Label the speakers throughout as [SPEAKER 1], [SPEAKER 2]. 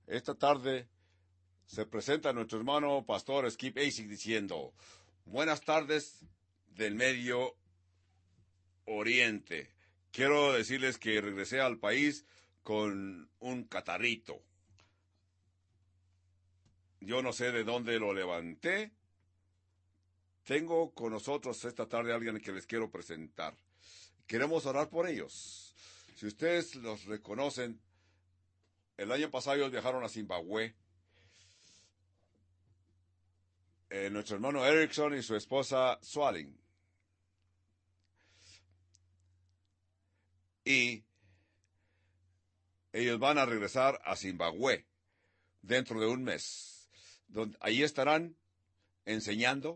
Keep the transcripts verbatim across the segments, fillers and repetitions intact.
[SPEAKER 1] Esta tarde se presenta nuestro hermano pastor Skip Asik diciendo: buenas tardes del Medio Oriente. Quiero decirles que regresé al país con un catarrito. Yo no sé de dónde lo levanté. Tengo con nosotros esta tarde a alguien que les quiero presentar. Queremos orar por ellos. Si ustedes los reconocen, el año pasado ellos viajaron a Zimbabue. Eh, nuestro hermano Erickson y su esposa Swalling. Y ellos van a regresar a Zimbabue dentro de un mes. Donde, ahí estarán enseñando,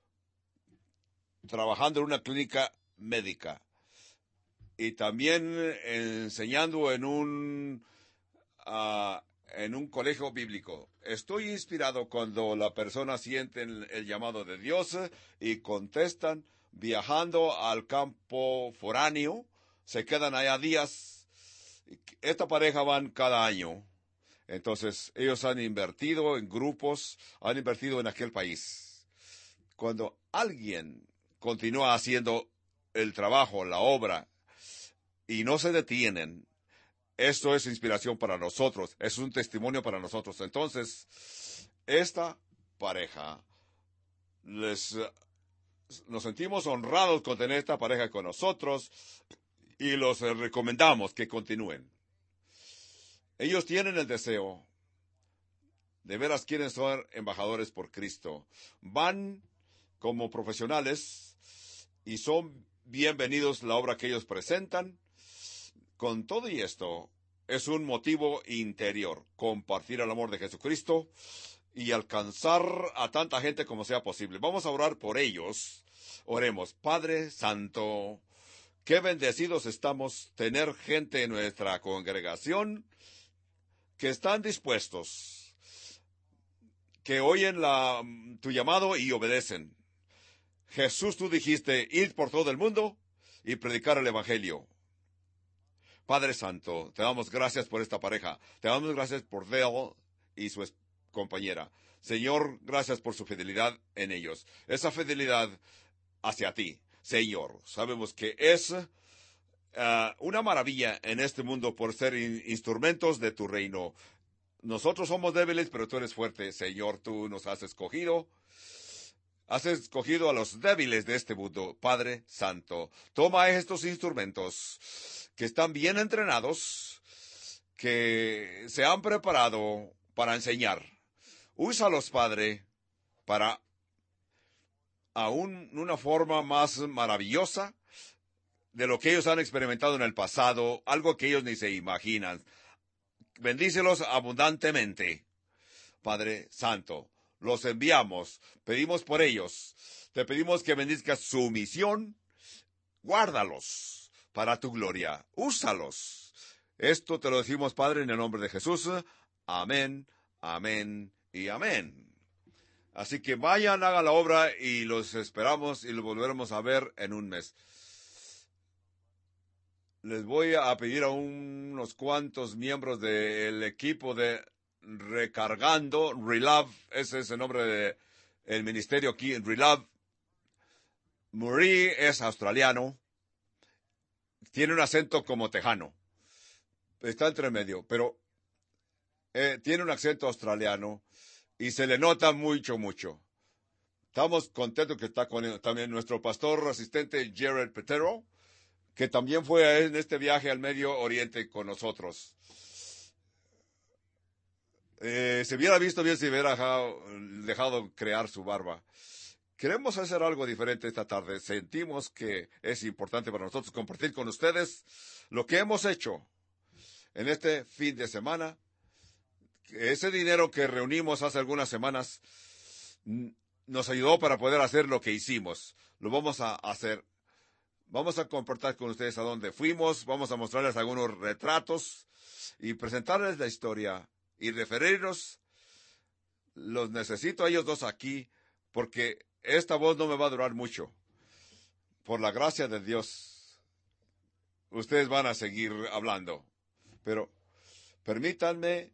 [SPEAKER 1] trabajando en una clínica médica y también enseñando en un uh, en un colegio bíblico. Estoy inspirado cuando la persona siente el, el llamado de Dios y contestan viajando al campo foráneo. Se quedan allá días. Esta pareja van cada año. Entonces, ellos han invertido en grupos, han invertido en aquel país. Cuando alguien continúa haciendo el trabajo, la obra, y no se detienen, esto es inspiración para nosotros, es un testimonio para nosotros. Entonces, esta pareja, les, nos sentimos honrados con tener esta pareja con nosotros y los recomendamos que continúen. Ellos tienen el deseo, de veras quieren ser embajadores por Cristo. Van como profesionales y son bienvenidos la obra que ellos presentan. Con todo y esto, es un motivo interior, compartir el amor de Jesucristo y alcanzar a tanta gente como sea posible. Vamos a orar por ellos. Oremos. Padre Santo, qué bendecidos estamos tener gente en nuestra congregación que están dispuestos, que oyen la, tu llamado y obedecen. Jesús, tú dijiste, id por todo el mundo y predicar el Evangelio. Padre Santo, te damos gracias por esta pareja. Te damos gracias por Dale y su compañera. Señor, gracias por su fidelidad en ellos. Esa fidelidad hacia ti, Señor. Sabemos que es uh, una maravilla en este mundo por ser in- instrumentos de tu reino. Nosotros somos débiles, pero tú eres fuerte, Señor. Tú nos has escogido. Has escogido a los débiles de este mundo, Padre Santo. Toma estos instrumentos que están bien entrenados, que se han preparado para enseñar. Úsalos, Padre, para aún una forma más maravillosa de lo que ellos han experimentado en el pasado, algo que ellos ni se imaginan. Bendícelos abundantemente, Padre Santo. Los enviamos, pedimos por ellos. Te pedimos que bendizcas su misión. Guárdalos para tu gloria. Úsalos. Esto te lo decimos, Padre, en el nombre de Jesús. Amén, amén y amén. Así que vayan, hagan la obra y los esperamos y los volveremos a ver en un mes. Les voy a pedir a unos cuantos miembros del equipo de Recargando, Relove, ese es el nombre del ministerio aquí en Relove. Murray es australiano, tiene un acento como tejano, está entre medio, pero eh, tiene un acento australiano y se le nota mucho, mucho. Estamos contentos que está con él. También nuestro pastor asistente Jared Petero, que también fue en este viaje al Medio Oriente con nosotros. Eh, se hubiera visto bien si hubiera dejado, dejado crear su barba. Queremos hacer algo diferente esta tarde. Sentimos que es importante para nosotros compartir con ustedes lo que hemos hecho en este fin de semana. Ese dinero que reunimos hace algunas semanas nos ayudó para poder hacer lo que hicimos. Lo vamos a hacer. Vamos a compartir con ustedes a dónde fuimos. Vamos a mostrarles algunos retratos y presentarles la historia y referirnos. Los necesito a ellos dos aquí porque esta voz no me va a durar mucho. Por la gracia de Dios, ustedes van a seguir hablando. Pero permítanme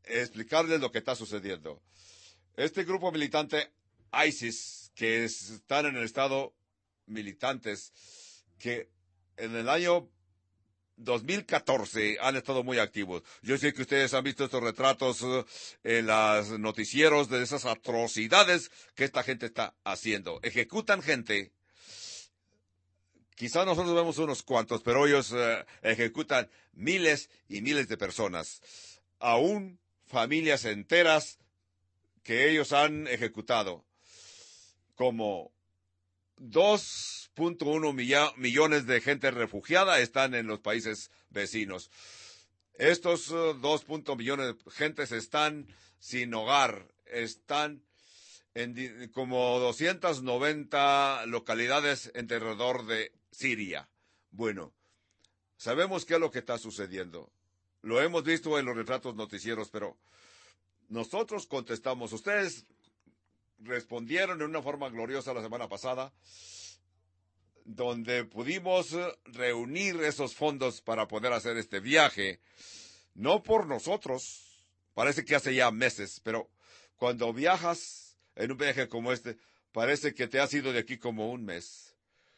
[SPEAKER 1] explicarles lo que está sucediendo. Este grupo militante ISIS, que están en el estado militantes, que en el año dos mil catorce han estado muy activos. Yo sé que ustedes han visto estos retratos uh, en los noticieros de esas atrocidades que esta gente está haciendo. Ejecutan gente. Quizás nosotros vemos unos cuantos, pero ellos uh, ejecutan miles y miles de personas. Aún familias enteras que ellos han ejecutado. Como dos punto uno millones de gente refugiada están en los países vecinos. Estos uh, dos punto uno millones de gentes están sin hogar, están en como doscientas noventa localidades alrededor de Siria. Bueno, sabemos qué es lo que está sucediendo. Lo hemos visto en los retratos noticieros, pero nosotros contestamos. Ustedes respondieron en una forma gloriosa la semana pasada, donde pudimos reunir esos fondos para poder hacer este viaje, no por nosotros, parece que hace ya meses, pero cuando viajas en un viaje como este, parece que te has ido de aquí como un mes.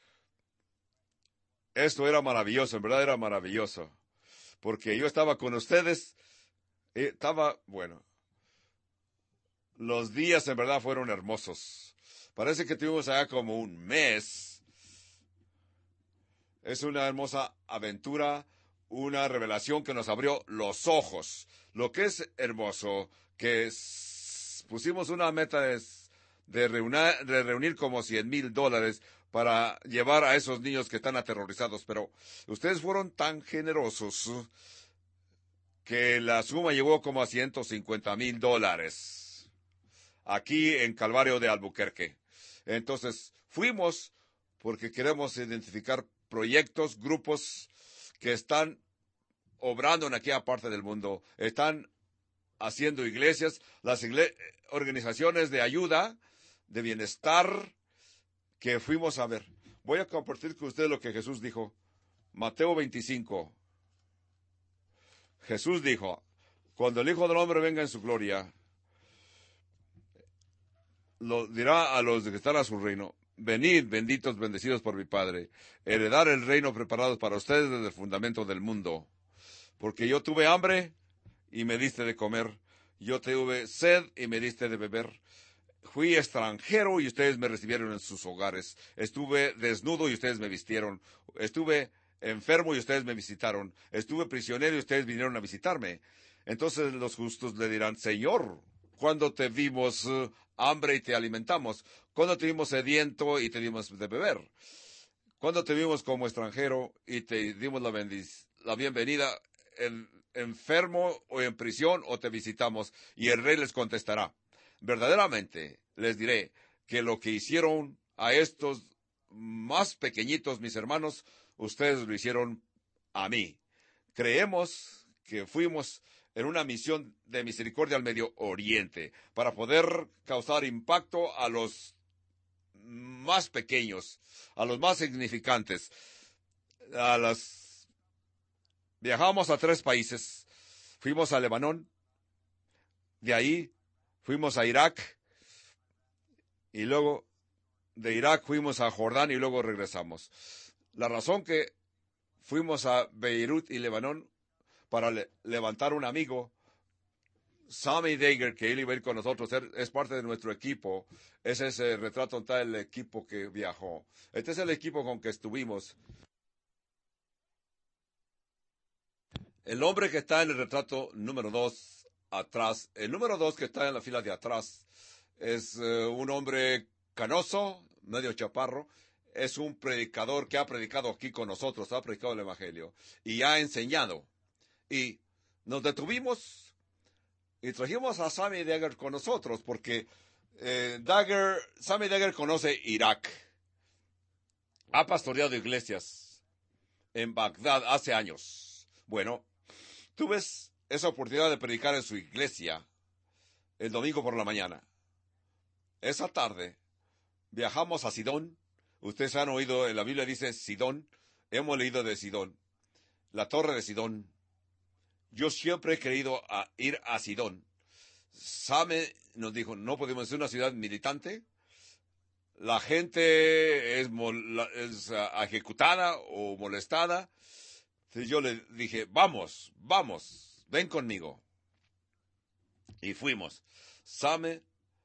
[SPEAKER 1] Esto era maravilloso, en verdad era maravilloso, porque yo estaba con ustedes, y estaba, bueno, los días en verdad fueron hermosos. Parece que tuvimos allá como un mes. Es una hermosa aventura, una revelación que nos abrió los ojos. Lo que es hermoso, que es, pusimos una meta de, de, reunir, de reunir como cien mil dólares para llevar a esos niños que están aterrorizados, pero ustedes fueron tan generosos que la suma llegó como a ciento cincuenta mil dólares aquí en Calvario de Albuquerque. Entonces fuimos porque queremos identificar proyectos, grupos que están obrando en aquella parte del mundo, están haciendo iglesias, las igle- organizaciones de ayuda, de bienestar, que fuimos a ver. Voy a compartir con ustedes lo que Jesús dijo. Mateo veinticinco. Jesús dijo, cuando el Hijo del Hombre venga en su gloria, lo dirá a los que están a su reino, venid, benditos, bendecidos por mi Padre, heredar el reino preparado para ustedes desde el fundamento del mundo. Porque yo tuve hambre y me diste de comer, yo tuve sed y me diste de beber. Fui extranjero y ustedes me recibieron en sus hogares. Estuve desnudo y ustedes me vistieron. Estuve enfermo y ustedes me visitaron. Estuve prisionero y ustedes vinieron a visitarme. Entonces los justos le dirán, Señor, ¿cuándo te vimos uh, hambre y te alimentamos? ¿Cuándo te vimos sediento y te dimos de beber? ¿Cuándo te vimos como extranjero y te dimos la, bendic- la bienvenida, en, enfermo o en prisión o te visitamos? Y el rey les contestará, verdaderamente les diré que lo que hicieron a estos más pequeñitos, mis hermanos, ustedes lo hicieron a mí. Creemos que fuimos en una misión de misericordia al Medio Oriente para poder causar impacto a los más pequeños, a los más significantes. A las... Viajamos a tres países. Fuimos a Lebanón, de ahí fuimos a Irak, y luego de Irak fuimos a Jordán y luego regresamos. La razón que fuimos a Beirut y Lebanón para le- levantar un amigo, Sammy Dager, que él iba a ir con nosotros, él es parte de nuestro equipo. Ese es el retrato, está el equipo que viajó. Este es el equipo con que estuvimos. El hombre que está en el retrato número dos, atrás, el número dos que está en la fila de atrás, es uh, un hombre canoso, medio chaparro. Es un predicador que ha predicado aquí con nosotros, ha predicado el Evangelio y ha enseñado. Y nos detuvimos y trajimos a Sammy Dager con nosotros porque eh, Dager, Sammy Dager conoce Irak. Ha pastoreado iglesias en Bagdad hace años. Bueno, tú ves esa oportunidad de predicar en su iglesia el domingo por la mañana. Esa tarde viajamos a Sidón. Ustedes han oído, en la Biblia dice Sidón. Hemos leído de Sidón. La torre de Sidón. yo siempre he querido a ir a Sidón. Same nos dijo, no podemos ser una ciudad militante. La gente es, mol, es uh, ejecutada o molestada. Entonces yo le dije, vamos, vamos, ven conmigo. Y fuimos. Same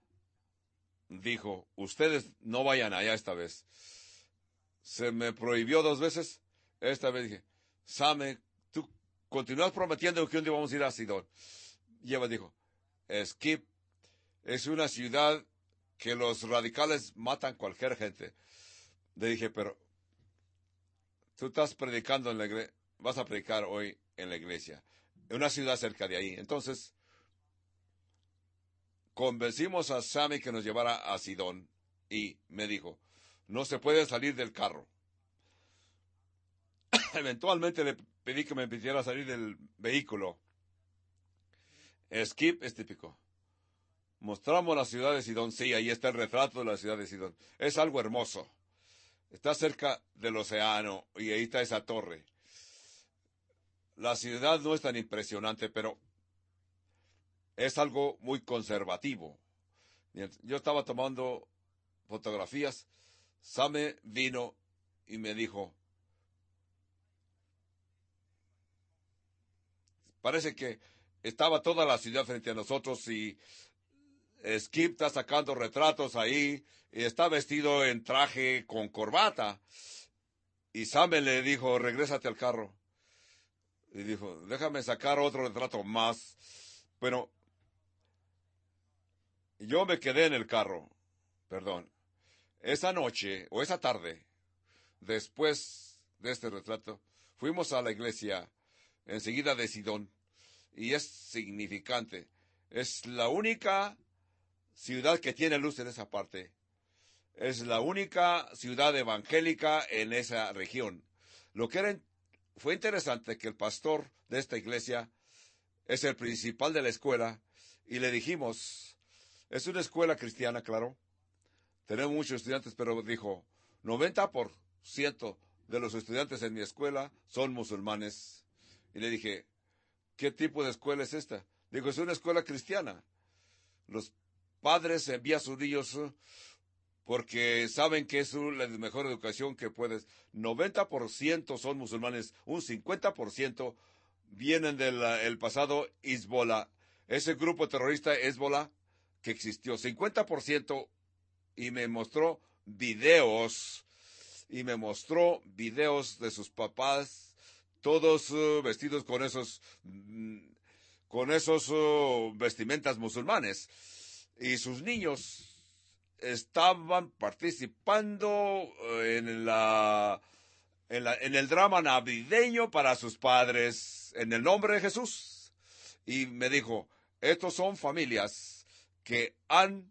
[SPEAKER 1] dijo, ustedes no vayan allá esta vez. Se me prohibió dos veces. Esta vez dije, Same, tú continúas prometiendo que un día vamos a ir a Sidón. Y Eva dijo, Skip es una ciudad que los radicales matan cualquier gente. Le dije, pero tú estás predicando en la iglesia, vas a predicar hoy en la iglesia, en una ciudad cerca de ahí. Entonces, convencimos a Sammy que nos llevara a Sidón y me dijo, no se puede salir del carro. Eventualmente le pedí que me pidiera salir del vehículo. Skip es típico. Mostramos la ciudad de Sidón. Sí, ahí está el retrato de la ciudad de Sidón. Es algo hermoso. Está cerca del océano y ahí está esa torre. La ciudad no es tan impresionante, pero es algo muy conservativo. Yo estaba tomando fotografías. Same vino y me dijo, parece que estaba toda la ciudad frente a nosotros y Skip está sacando retratos ahí y está vestido en traje con corbata. Y Same le dijo, regrésate al carro. Y dijo, déjame sacar otro retrato más. Pero yo me quedé en el carro, perdón. Esa noche o esa tarde, después de este retrato, fuimos a la iglesia enseguida de Sidón. Y es significante. Es la única ciudad que tiene luz en esa parte. Es la única ciudad evangélica en esa región. Lo que era, fue interesante que el pastor de esta iglesia es el principal de la escuela y le dijimos, es una escuela cristiana, claro. Tenemos muchos estudiantes, pero dijo, noventa por ciento de los estudiantes en mi escuela son musulmanes. Y le dije, ¿qué tipo de escuela es esta? Dijo, es una escuela cristiana. Los padres envían a sus niños porque saben que es la mejor educación que puedes. noventa por ciento son musulmanes, un cincuenta por ciento vienen del el pasado Hezbollah. Ese grupo terrorista Hezbollah que existió, cincuenta por ciento, y me mostró videos, y me mostró videos de sus papás, todos uh, vestidos con esos, mm, con esos uh, vestimentas musulmanes, y sus niños estaban participando en la, en la, en el drama navideño para sus padres, en el nombre de Jesús. Y me dijo, estos son familias que han,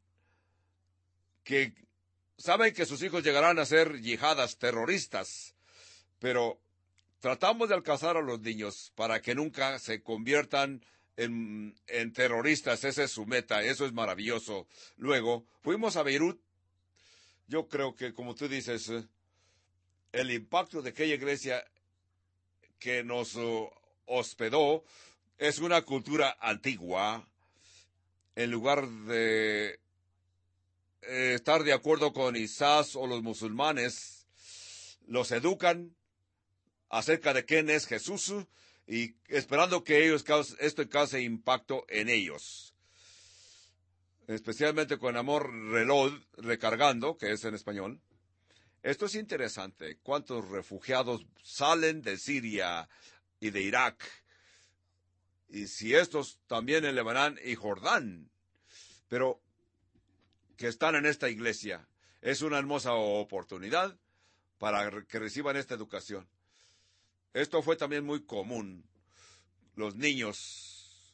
[SPEAKER 1] que saben que sus hijos llegarán a ser yihadas, terroristas, pero tratamos de alcanzar a los niños para que nunca se conviertan en, en terroristas. Esa es su meta, eso es maravilloso. Luego, fuimos a Beirut. Yo creo que, como tú dices, el impacto de aquella iglesia que nos uh, hospedó es una cultura antigua. En lugar de eh, estar de acuerdo con Isás o los musulmanes, los educan acerca de quién es Jesús y esperando que ellos cause, esto cause impacto en ellos. Especialmente con amor reload, recargando, que es en español. Esto es interesante. ¿Cuántos refugiados salen de Siria y de Irak? Y si estos también en Líbano y Jordán, pero que están en esta iglesia, es una hermosa oportunidad para que reciban esta educación. Esto fue también muy común. Los niños,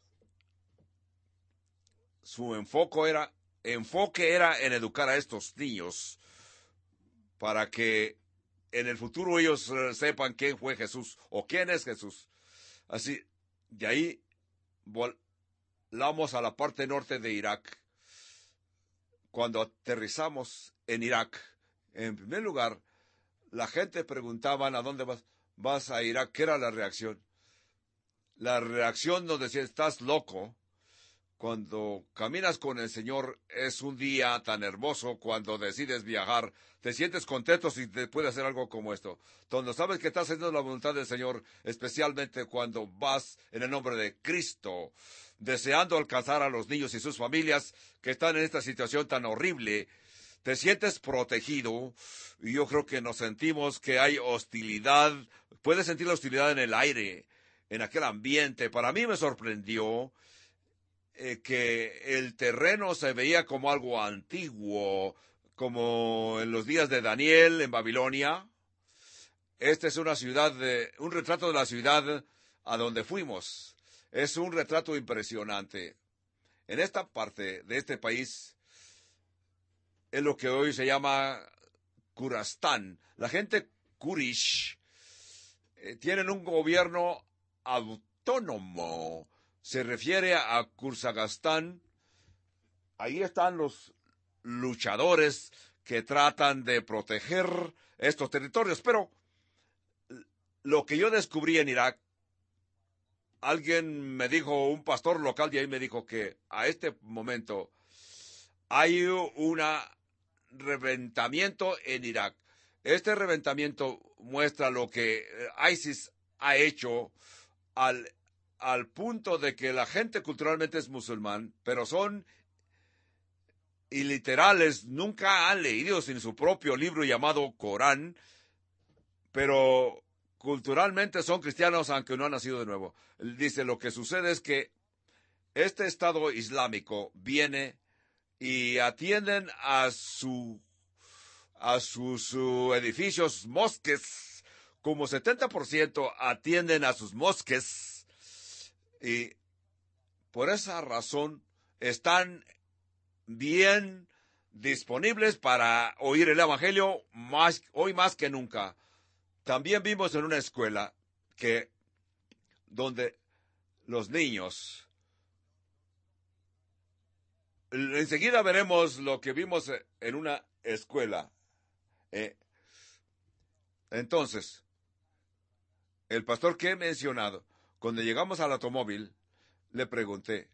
[SPEAKER 1] su enfoque era, enfoque era en educar a estos niños para que en el futuro ellos uh, sepan quién fue Jesús o quién es Jesús. Así, de ahí volamos a la parte norte de Irak. Cuando aterrizamos en Irak, en primer lugar, la gente preguntaba, ¿a dónde vas? ¿Vas a Irak? ¿Qué era la reacción? La reacción nos decía, estás loco. Cuando caminas con el Señor es un día tan hermoso. Cuando decides viajar, te sientes contento si te puede hacer algo como esto. Cuando sabes que estás haciendo la voluntad del Señor, especialmente cuando vas en el nombre de Cristo, deseando alcanzar a los niños y sus familias que están en esta situación tan horrible, te sientes protegido. Y yo creo que nos sentimos que hay hostilidad. Puedes sentir la hostilidad en el aire, en aquel ambiente. Para mí me sorprendió Eh, que el terreno se veía como algo antiguo, como en los días de Daniel en Babilonia. Esta es una ciudad, de, un retrato de la ciudad a donde fuimos. Es un retrato impresionante. En esta parte de este país es lo que hoy se llama Kurastán. La gente Kurish eh, tienen un gobierno autónomo. Se refiere a Kurzagastán. Ahí están los luchadores que tratan de proteger estos territorios. Pero lo que yo descubrí en Irak, alguien me dijo, un pastor local de ahí me dijo que a este momento hay un reventamiento en Irak. Este reventamiento muestra lo que ISIS ha hecho al al punto de que la gente culturalmente es musulmán, pero son iliterales, nunca han leído en su propio libro llamado Corán, pero culturalmente son cristianos aunque no han nacido de nuevo. Dice, lo que sucede es que este Estado Islámico viene y atienden a su a sus uh, edificios, mosques, como setenta por ciento atienden a sus mosques. Y por esa razón están bien disponibles para oír el Evangelio más, hoy más que nunca. También vimos en una escuela que donde los niños, enseguida veremos lo que vimos en una escuela. Eh, entonces, el pastor que he mencionado, cuando llegamos al automóvil, le pregunté,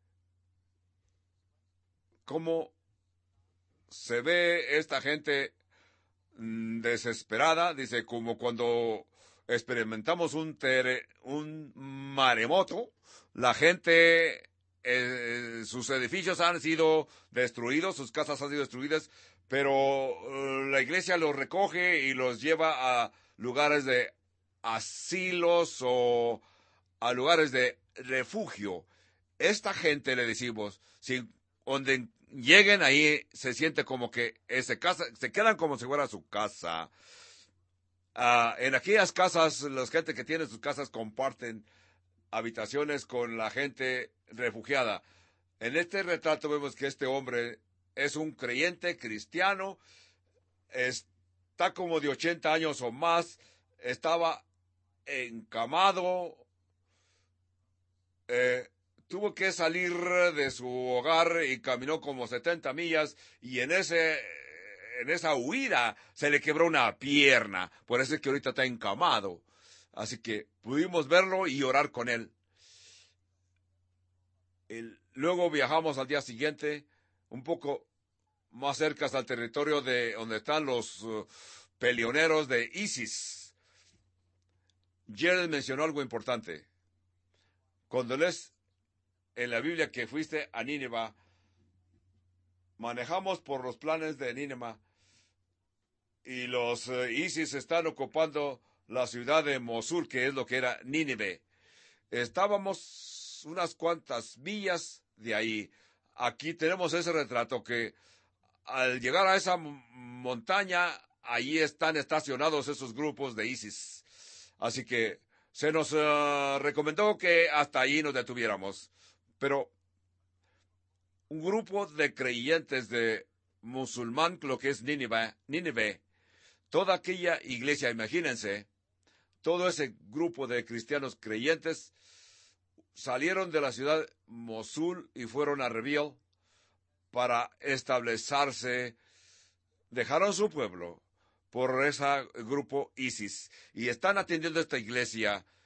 [SPEAKER 1] ¿cómo se ve esta gente mm, desesperada? Dice, como cuando experimentamos un, tere, un maremoto, la gente, eh, sus edificios han sido destruidos, sus casas han sido destruidas, pero uh, la iglesia los recoge y los lleva a lugares de asilos o a lugares de refugio. Esta gente, le decimos, si donde lleguen ahí se siente como que ese casa, se quedan como si fuera su casa. Uh, en aquellas casas, la gente que tiene sus casas comparten habitaciones con la gente refugiada. En este retrato vemos que este hombre es un creyente cristiano, está como de ochenta años o más, estaba encamado, eh, tuvo que salir de su hogar y caminó como setenta millas y en ese en esa huida se le quebró una pierna, por eso es que ahorita está encamado. Así que pudimos verlo y orar con él. El, luego viajamos al día siguiente, un poco más cerca al territorio de donde están los uh, peleoneros de ISIS. Jared mencionó algo importante. Cuando lees en la Biblia que fuiste a Nínive, manejamos por los planes de Nínive y los uh, ISIS están ocupando la ciudad de Mosul, que es lo que era Nínive. Estábamos unas cuantas millas de ahí. Aquí tenemos ese retrato que al llegar a esa montaña, allí están estacionados esos grupos de ISIS. Así que se nos uh, recomendó que hasta allí nos detuviéramos. Pero un grupo de creyentes de musulmán, lo que es Nínive, Nínive, toda aquella iglesia, imagínense, todo ese grupo de cristianos creyentes salieron de la ciudad Mosul y fueron a Reviel para establecerse, dejaron su pueblo por ese grupo ISIS y están atendiendo esta iglesia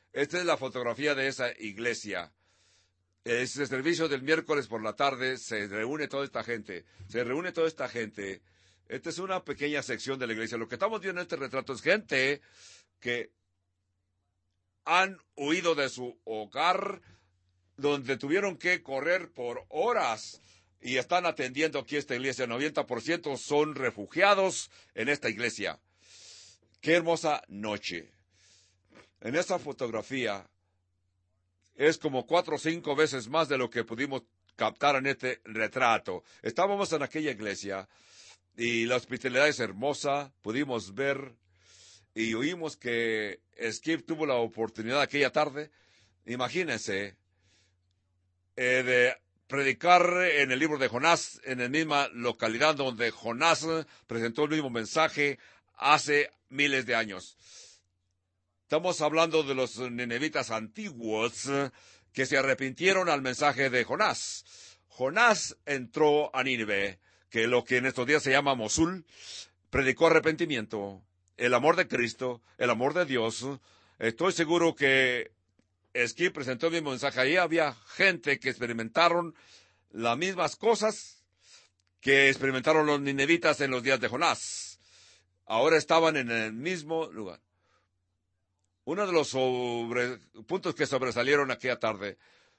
[SPEAKER 1] Esta es la fotografía de esa iglesia. Ese servicio del miércoles por la tarde, se reúne toda esta gente, se reúne toda esta gente. Esta es una pequeña sección de la iglesia. Lo que estamos viendo en este retrato es gente que han huido de su hogar, donde tuvieron que correr por horas y están atendiendo aquí esta iglesia. El noventa por ciento son refugiados en esta iglesia. ¡Qué hermosa noche! En esta fotografía es como cuatro o cinco veces más de lo que pudimos captar en este retrato. Estábamos en aquella iglesia y la hospitalidad es hermosa. Pudimos ver y oímos que Skip tuvo la oportunidad aquella tarde, imagínense, eh, de predicar en el libro de Jonás, en la misma localidad donde Jonás presentó el mismo mensaje hace miles de años. Estamos hablando de los ninevitas antiguos que se arrepintieron al mensaje de Jonás. Jonás entró a Nínive, que lo que en estos días se llama Mosul, predicó arrepentimiento, el amor de Cristo, el amor de Dios. Estoy seguro que Skip presentó el mismo mensaje. Ahí había gente que experimentaron las mismas cosas que experimentaron los ninevitas en los días de Jonás. Ahora estaban en el mismo lugar. Uno de los sobre, puntos que sobresalieron aquella tarde.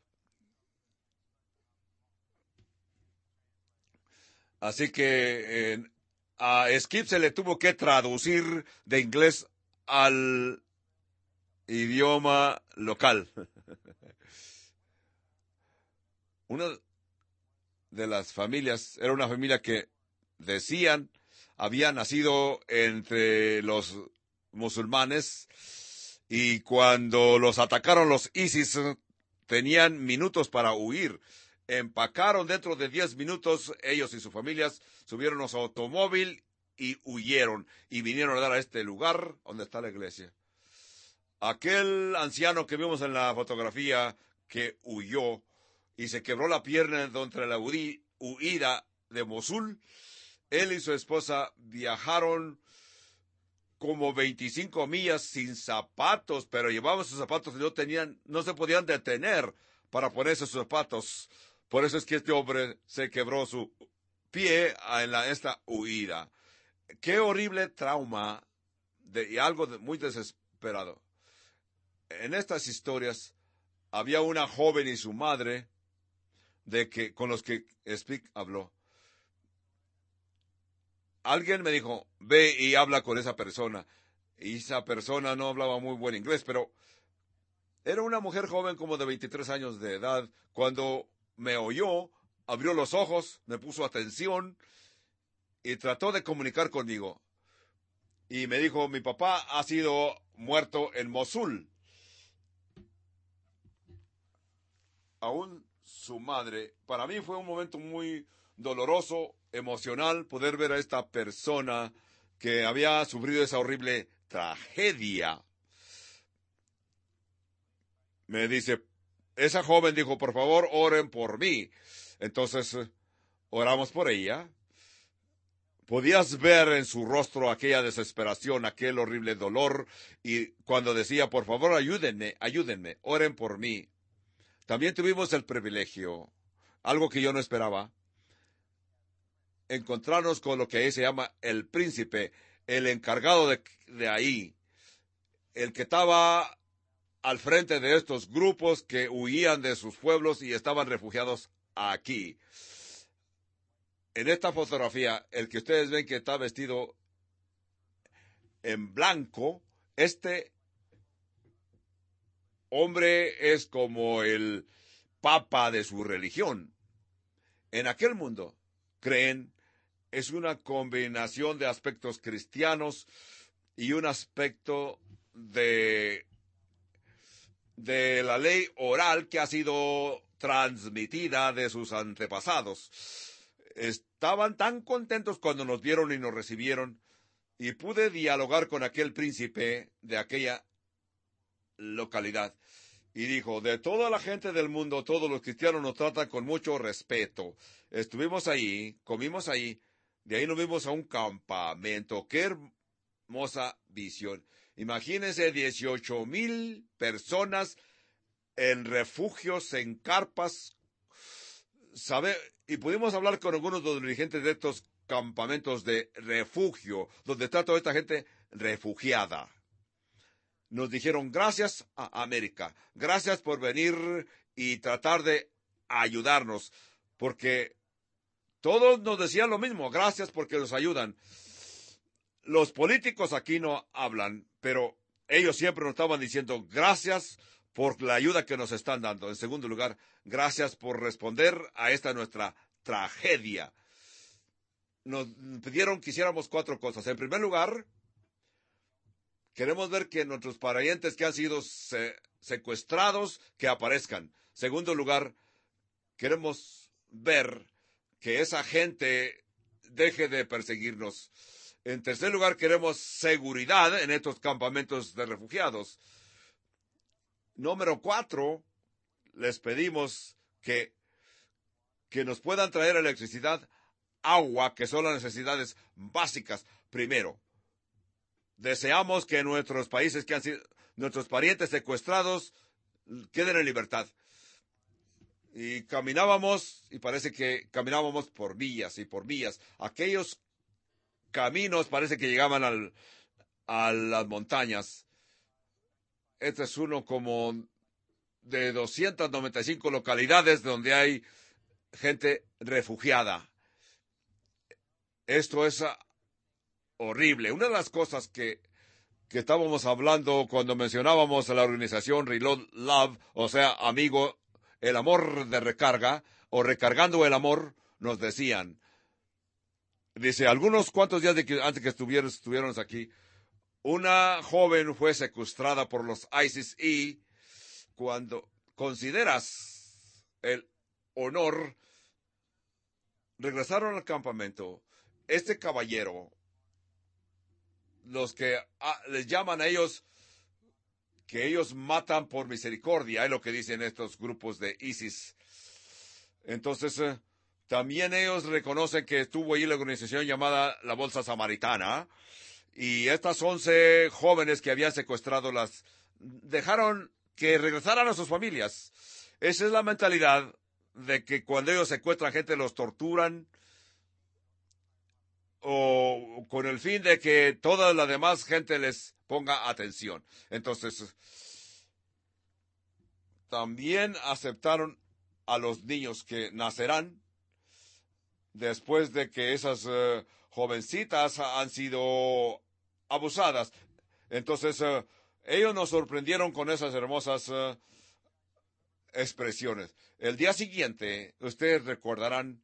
[SPEAKER 1] Así que eh, a Skip se le tuvo que traducir de inglés al idioma local. Una de las familias, era una familia que decían había nacido entre los musulmanes, y cuando los atacaron los ISIS tenían minutos para huir. Empacaron dentro de diez minutos, ellos y sus familias subieron a su automóvil y huyeron y vinieron a dar a este lugar donde está la iglesia. Aquel anciano que vimos en la fotografía que huyó y se quebró la pierna entre la huida de Mosul, él y su esposa viajaron como veinticinco millas sin zapatos, pero llevaban sus zapatos y no tenían, no se podían detener para ponerse sus zapatos. Por eso es que este hombre se quebró su pie en la, esta huida. Qué horrible trauma de, y algo de, muy desesperado. En estas historias había una joven y su madre de que con los que Speak habló. Alguien me dijo, ve y habla con esa persona. Y esa persona no hablaba muy buen inglés, pero era una mujer joven como de veintitrés años de edad. Cuando me oyó, abrió los ojos, me puso atención y trató de comunicar conmigo. Y me dijo, mi papá ha sido muerto en Mosul. Aún su madre, para mí fue un momento muy doloroso, emocional, poder ver a esta persona que había sufrido esa horrible tragedia. Me dice, esa joven dijo, por favor, oren por mí. Entonces, oramos por ella. Podías ver en su rostro aquella desesperación, aquel horrible dolor, y cuando decía, por favor, ayúdenme, ayúdenme, oren por mí. También tuvimos el privilegio, algo que yo no esperaba, encontrarnos con lo que ahí se llama el príncipe, el encargado de, de ahí, el que estaba al frente de estos grupos que huían de sus pueblos y estaban refugiados aquí. En esta fotografía, el que ustedes ven que está vestido en blanco, este hombre es como el papa de su religión. En aquel mundo, creen, es una combinación de aspectos cristianos y un aspecto de, de la ley oral que ha sido transmitida de sus antepasados. Estaban tan contentos cuando nos vieron y nos recibieron, y pude dialogar con aquel príncipe de aquella localidad. Y dijo, de toda la gente del mundo, todos los cristianos nos tratan con mucho respeto. Estuvimos ahí, comimos ahí, de ahí nos vimos a un campamento. ¡Qué hermosa visión! Imagínense dieciocho mil personas en refugios, en carpas. Sabe, y pudimos hablar con algunos de los dirigentes de estos campamentos de refugio, donde está toda esta gente refugiada. Nos dijeron, gracias a América, gracias por venir y tratar de ayudarnos, porque todos nos decían lo mismo, gracias porque nos ayudan. Los políticos aquí no hablan, pero ellos siempre nos estaban diciendo, gracias por la ayuda que nos están dando. En segundo lugar, gracias por responder a esta nuestra tragedia. Nos pidieron que hiciéramos cuatro cosas. En primer lugar, queremos ver que nuestros parientes que han sido se secuestrados, que aparezcan. Segundo lugar, queremos ver que esa gente deje de perseguirnos. En tercer lugar, queremos seguridad en estos campamentos de refugiados. Número cuatro, les pedimos que, que nos puedan traer electricidad, agua, que son las necesidades básicas. Primero, deseamos que nuestros países que han sido, nuestros parientes secuestrados, queden en libertad. Y caminábamos, y parece que caminábamos por vías y por vías. Aquellos caminos parece que llegaban al, a las montañas. Este es uno como de doscientas noventa y cinco localidades donde hay gente refugiada. Esto es horrible. Una de las cosas que, que estábamos hablando cuando mencionábamos a la organización Reload Love, o sea, amigo, el amor de recarga, o recargando el amor, nos decían, dice, algunos cuantos días de que, antes que estuvieron, estuvieron aquí, una joven fue secuestrada por los ISIS y cuando consideras el honor, regresaron al campamento. Este caballero, los que ah, les llaman a ellos, que ellos matan por misericordia, es lo que dicen estos grupos de ISIS. Entonces, eh, también ellos reconocen que estuvo ahí la organización llamada la Bolsa Samaritana, y estas once jóvenes que habían secuestrado las dejaron que regresaran a sus familias. Esa es la mentalidad de que cuando ellos secuestran gente los torturan, o con el fin de que toda la demás gente les ponga atención. Entonces, también aceptaron a los niños que nacerán después de que esas uh, jovencitas han sido abusadas. Entonces, uh, ellos nos sorprendieron con esas hermosas uh, expresiones. El día siguiente, ustedes recordarán,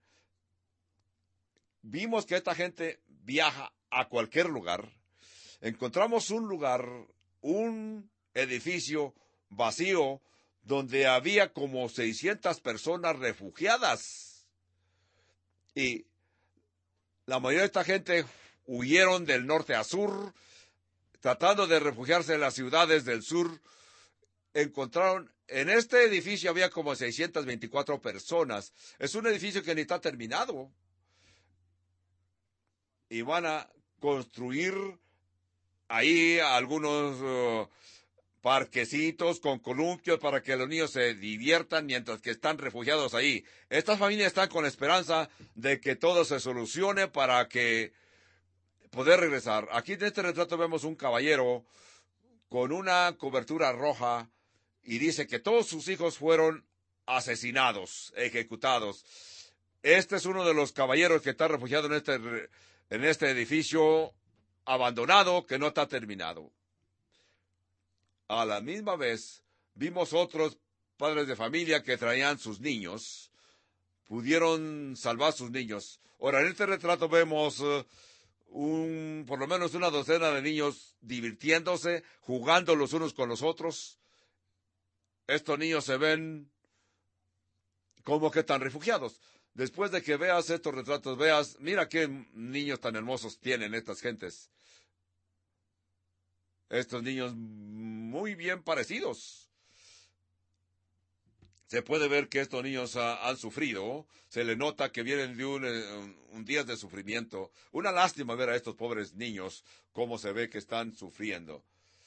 [SPEAKER 1] vimos que esta gente viaja a cualquier lugar. Encontramos un lugar, un edificio vacío, donde había como seiscientas personas refugiadas. Y la mayoría de esta gente huyeron del norte a sur, tratando de refugiarse en las ciudades del sur. Encontraron, en este edificio había como seiscientas veinticuatro personas. Es un edificio que ni está terminado. Y van a construir ahí algunos uh, parquecitos con columpios para que los niños se diviertan mientras que están refugiados ahí. Estas familias están con la esperanza de que todo se solucione para que poder regresar. Aquí en este retrato vemos un caballero con una cobertura roja y dice que todos sus hijos fueron asesinados, ejecutados. Este es uno de los caballeros que está refugiado en este, en este edificio abandonado que no está terminado. A la misma vez, vimos otros padres de familia que traían sus niños, pudieron salvar sus niños. Ahora, en este retrato vemos uh, un, por lo menos una docena de niños divirtiéndose, jugando los unos con los otros. Estos niños se ven como que están refugiados. Después de que veas estos retratos, veas, mira qué niños tan hermosos tienen estas gentes. Estos niños muy bien parecidos. Se puede ver que estos niños uh, han sufrido. Se le nota que vienen de un, uh, un día de sufrimiento. Una lástima ver a estos pobres niños cómo se ve que están sufriendo.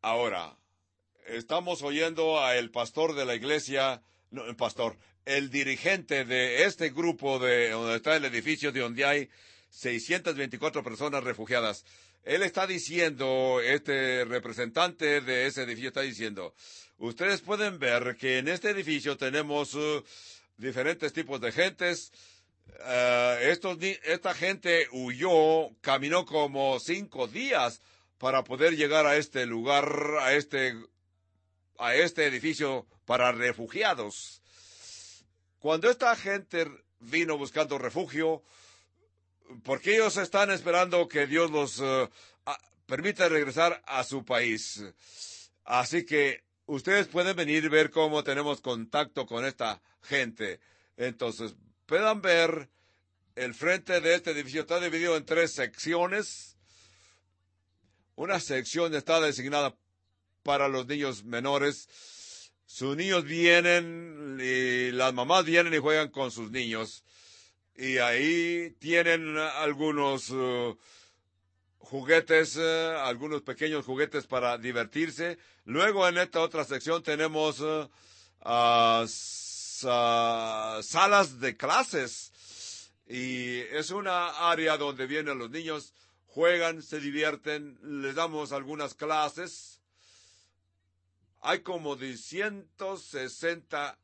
[SPEAKER 1] Ahora, estamos oyendo a el pastor de la iglesia, no, el pastor, el dirigente de este grupo de donde está el edificio, de donde hay seiscientas veinticuatro personas refugiadas. Él está diciendo, este representante de ese edificio está diciendo, ustedes pueden ver que en este edificio tenemos uh, diferentes tipos de gentes. Uh, estos, esta gente huyó, caminó como cinco días para poder llegar a este lugar, a este, a este edificio para refugiados. Cuando esta gente vino buscando refugio, porque ellos están esperando que Dios los uh, a, permita regresar a su país. Así que ustedes pueden venir y ver cómo tenemos contacto con esta gente. Entonces, puedan ver, el frente de este edificio está dividido en tres secciones. Una sección está designada para los niños menores. Sus niños vienen y las mamás vienen y juegan con sus niños. Y ahí tienen algunos uh, juguetes, uh, algunos pequeños juguetes para divertirse. Luego en esta otra sección tenemos uh, uh, uh, salas de clases. Y es una área donde vienen los niños, juegan, se divierten, les damos algunas clases. Hay como de ciento sesenta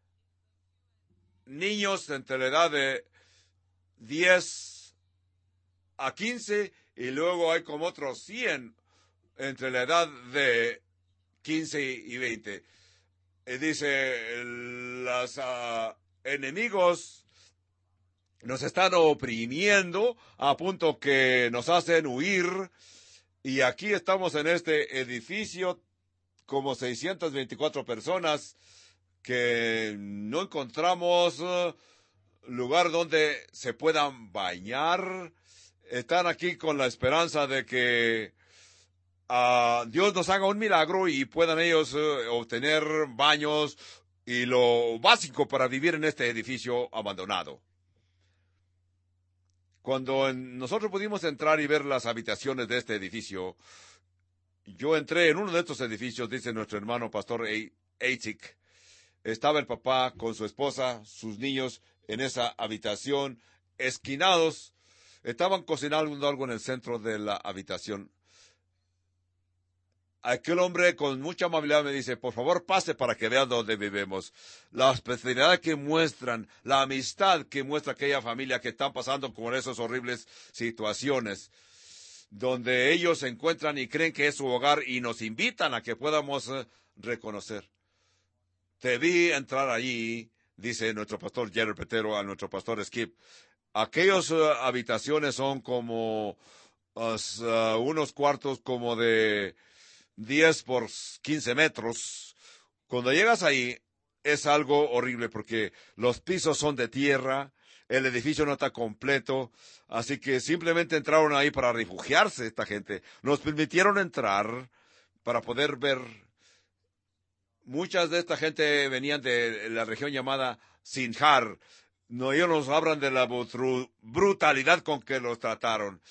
[SPEAKER 1] niños entre la edad de diez a quince, y luego hay como otros cien entre la edad de quince y veinte. Y dice, los uh, enemigos nos están oprimiendo a punto que nos hacen huir, y aquí estamos en este edificio como seiscientas veinticuatro personas que no encontramos uh, lugar donde se puedan bañar. Están aquí con la esperanza de que uh, Dios nos haga un milagro y puedan ellos uh, obtener baños y lo básico para vivir en este edificio abandonado. Cuando en, nosotros pudimos entrar y ver las habitaciones de este edificio, yo entré en uno de estos edificios, dice nuestro hermano pastor Eitzig. Estaba el papá con su esposa, sus niños en esa habitación, esquinados. Estaban cocinando algo en el centro de la habitación. Aquel hombre con mucha amabilidad me dice, por favor pase para que vean dónde vivimos. La hospitalidad que muestran, la amistad que muestra aquella familia que están pasando por esas horribles situaciones, donde ellos se encuentran y creen que es su hogar y nos invitan a que podamos uh, reconocer. Te vi entrar allí, dice nuestro pastor Jerry Petero a nuestro pastor Skip. Aquellas uh, habitaciones son como uh, uh, unos cuartos como de diez por quince metros. Cuando llegas ahí es algo horrible porque los pisos son de tierra, el edificio no está completo, así que simplemente entraron ahí para refugiarse esta gente. Nos permitieron entrar para poder ver. Muchas de esta gente venían de la región llamada Sinjar. No, ellos nos hablan de la brutalidad con que los trataron.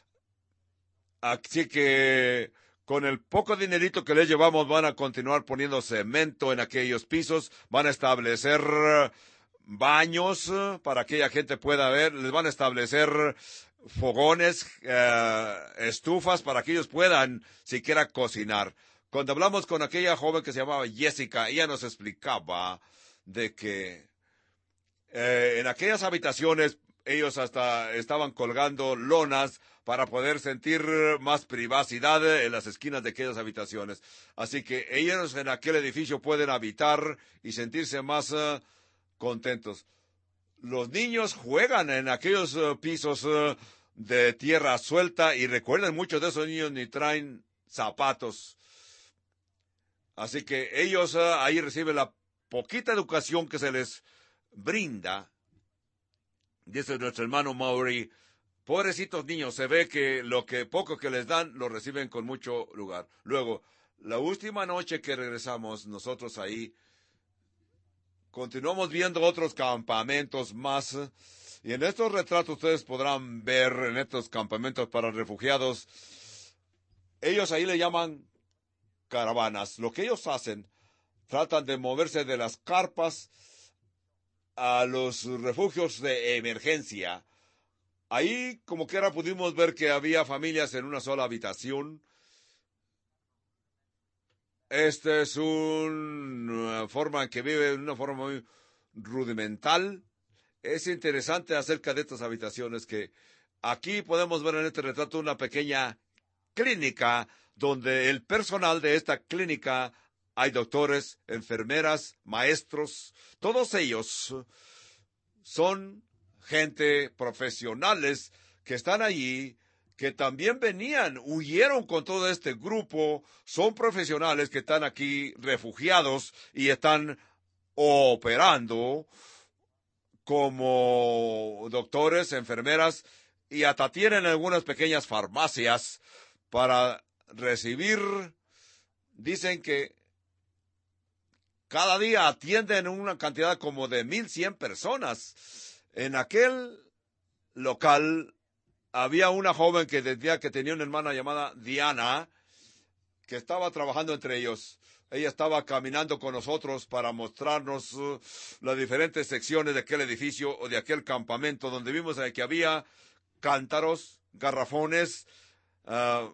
[SPEAKER 1] Así que con el poco dinerito que les llevamos van a continuar poniendo cemento en aquellos pisos, van a establecer baños para que aquella gente pueda ver, les van a establecer fogones, eh, estufas para que ellos puedan siquiera cocinar. Cuando hablamos con aquella joven que se llamaba Jessica, ella nos explicaba de que eh, en aquellas habitaciones ellos hasta estaban colgando lonas para poder sentir más privacidad en las esquinas de aquellas habitaciones. Así que ellos en aquel edificio pueden habitar y sentirse más uh, contentos. Los niños juegan en aquellos uh, pisos uh, de tierra suelta, y recuerden, muchos de esos niños ni traen zapatos. Así que ellos uh, ahí reciben la poquita educación que se les brinda. Dice nuestro hermano Maury, pobrecitos niños, se ve que lo que poco que les dan lo reciben con mucho lugar. Luego, la última noche que regresamos nosotros ahí, continuamos viendo otros campamentos más, y en estos retratos ustedes podrán ver en estos campamentos para refugiados, ellos ahí le llaman caravanas. Lo que ellos hacen, tratan de moverse de las carpas a los refugios de emergencia. Ahí, como quiera, pudimos ver que había familias en una sola habitación. Esta es una forma en que vive, una forma muy rudimental. Es interesante acerca de estas habitaciones que aquí podemos ver en este retrato una pequeña clínica donde el personal de esta clínica, hay doctores, enfermeras, maestros, todos ellos son gente profesionales que están allí, que también venían, huyeron con todo este grupo, son profesionales que están aquí refugiados y están operando como doctores, enfermeras, y hasta tienen algunas pequeñas farmacias para recibir. Dicen que cada día atienden una cantidad como de mil cien personas. En aquel local había una joven que decía que tenía una hermana llamada Diana, que estaba trabajando entre ellos. Ella estaba caminando con nosotros para mostrarnos uh, las diferentes secciones de aquel edificio o de aquel campamento, donde vimos que había cántaros, garrafones, uh,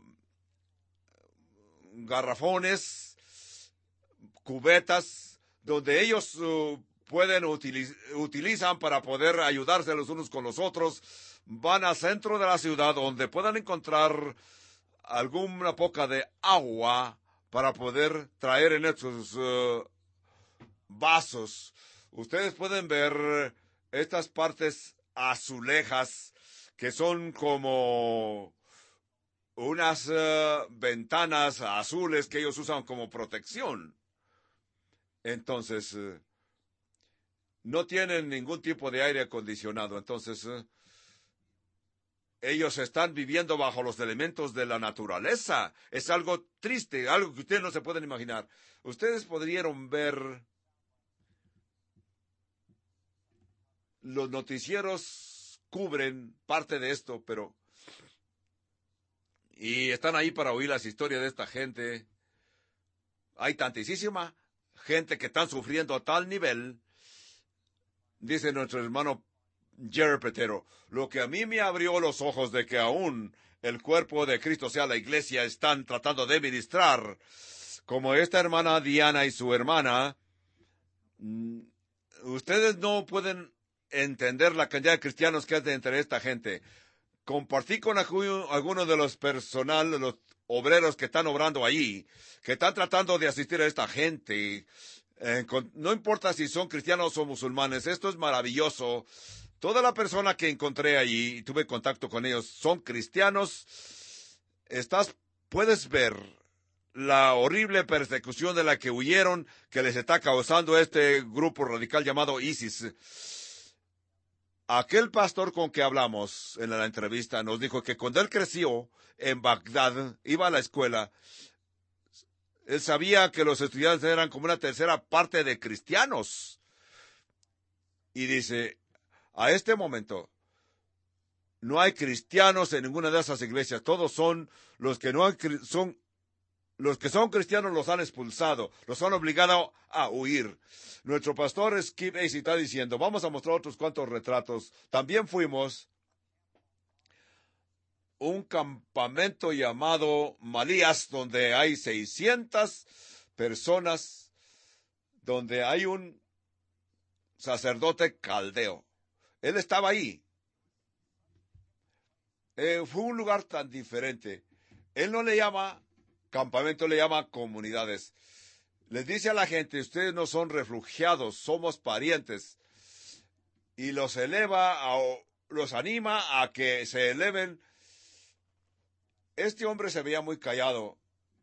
[SPEAKER 1] garrafones, cubetas, donde ellos uh, pueden utiliz utilizan para poder ayudarse los unos con los otros. Van al centro de la ciudad donde puedan encontrar alguna poca de agua para poder traer en estos uh, vasos. Ustedes pueden ver estas partes azulejas que son como unas uh, ventanas azules que ellos usan como protección. Entonces, uh, no tienen ningún tipo de aire acondicionado. Entonces, uh, ellos están viviendo bajo los elementos de la naturaleza. Es algo triste, algo que ustedes no se pueden imaginar. Ustedes podrían ver los noticieros cubren parte de esto, pero y están ahí para oír las historias de esta gente. Hay tantísima gente que están sufriendo a tal nivel, dice nuestro hermano Jerry Petero. Lo que a mí me abrió los ojos de que aún el cuerpo de Cristo, o sea, la iglesia, están tratando de ministrar, como esta hermana Diana y su hermana. Ustedes no pueden entender la cantidad de cristianos que hay entre esta gente. Compartí con algunos de los personal, de los obreros que están obrando allí, que están tratando de asistir a esta gente. Eh, con, no importa si son cristianos o musulmanes, esto es maravilloso. Toda la persona que encontré allí y tuve contacto con ellos son cristianos. Estás, puedes ver la horrible persecución de la que huyeron, que les está causando este grupo radical llamado ISIS. Aquel pastor con que hablamos en la entrevista nos dijo que cuando él creció en Bagdad, iba a la escuela, él sabía que los estudiantes eran como una tercera parte de cristianos. Y dice, a este momento, no hay cristianos en ninguna de esas iglesias. Todos son los que no han, son los que son cristianos los han expulsado, los han obligado a huir. Nuestro pastor Skip Ace está diciendo, vamos a mostrar otros cuantos retratos. También fuimos a un campamento llamado Malías, donde hay seiscientas personas, donde hay un sacerdote caldeo. Él estaba ahí. Eh, fue un lugar tan diferente. Él no le llama campamento, le llama comunidades. Les dice a la gente, ustedes no son refugiados, somos parientes. Y los eleva, a, los anima a que se eleven. Este hombre se veía muy callado.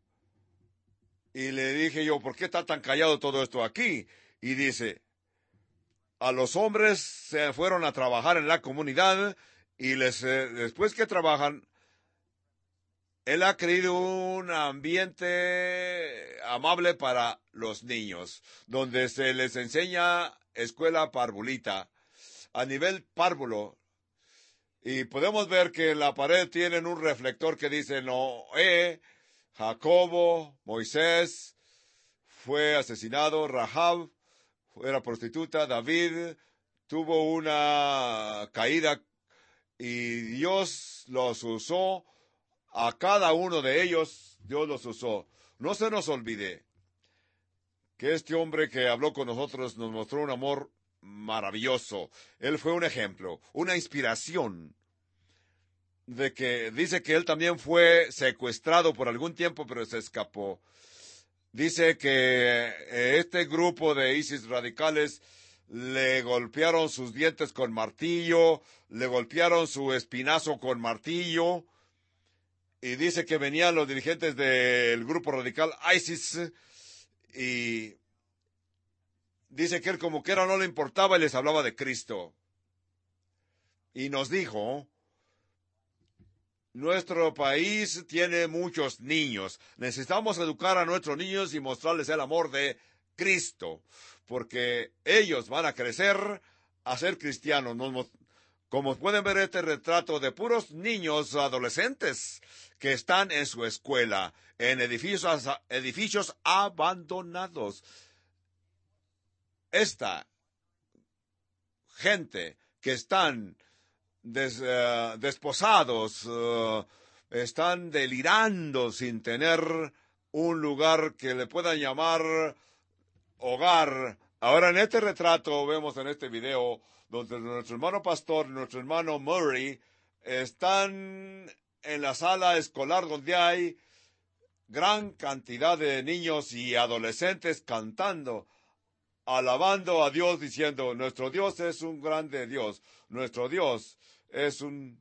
[SPEAKER 1] Y le dije yo, ¿por qué está tan callado todo esto aquí? Y dice, a los hombres se fueron a trabajar en la comunidad y les, eh, después que trabajan, él ha creado un ambiente amable para los niños, donde se les enseña escuela parvulita, a nivel párvulo. Y podemos ver que en la pared tienen un reflector que dice Noé, Jacobo, Moisés, fue asesinado. Rahab era prostituta. David tuvo una caída y Dios los usó. A cada uno de ellos, Dios los usó. No se nos olvide que este hombre que habló con nosotros nos mostró un amor maravilloso. Él fue un ejemplo, una inspiración de que dice que él también fue secuestrado por algún tiempo, pero se escapó. Dice que este grupo de ISIS radicales le golpearon sus dientes con martillo, le golpearon su espinazo con martillo, y dice que venían los dirigentes del grupo radical ISIS, y dice que él como que era no le importaba y les hablaba de Cristo. Y nos dijo, nuestro país tiene muchos niños. Necesitamos educar a nuestros niños y mostrarles el amor de Cristo, porque ellos van a crecer a ser cristianos. Nos, como pueden ver este retrato de puros niños adolescentes que están en su escuela, en edificios, edificios abandonados. Esta gente que están Des, uh, desposados, uh, están delirando sin tener un lugar que le puedan llamar hogar. Ahora en este retrato vemos en este video donde nuestro hermano pastor y nuestro hermano Murray están en la sala escolar donde hay gran cantidad de niños y adolescentes cantando, alabando a Dios, diciendo, nuestro Dios es un grande Dios, nuestro Dios es un...